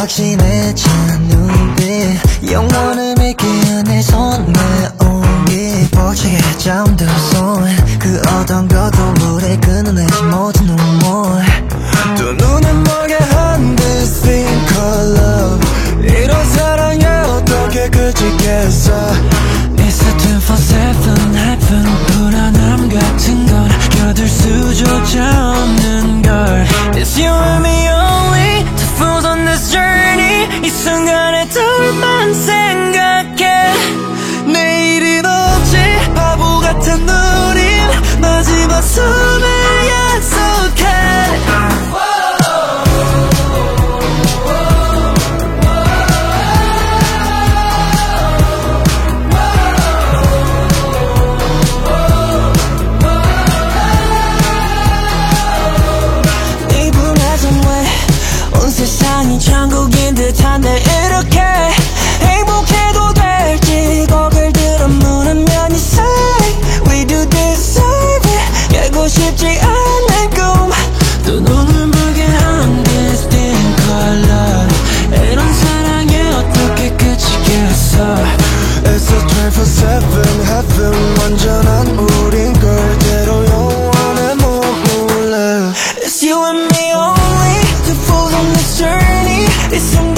확신해진 눈빛 영원을 믿기 위한 내 손 내오기 벅차게 잠들어서 그 어떤 것도 물에 끊어내지 못한 눈물 두 눈을 멀게 한 this thing called love 이런 사랑에 어떻게 그치겠어 It's a 24/7 해픈 불안함 같은 건 껴들 수조차 없는 걸 It's you and me only two fools on this journey 이 순간에 둘만 생각해 내일은 없지 바보 같은 우린 마지막 숨을 약속해 세상이 천국인 듯한데 이렇게 행복해도 될지 고개를 들어 물으면 you say we do deserve it 깨고 싶지 않은 꿈 또 눈을 멀게 한 this thing called love 이런 사랑에 어떻게 그치겠어 It's a 24/7 heaven 완전한 우린 그대로 영원해 몸물래 It's you and me only two fools on this journey. It's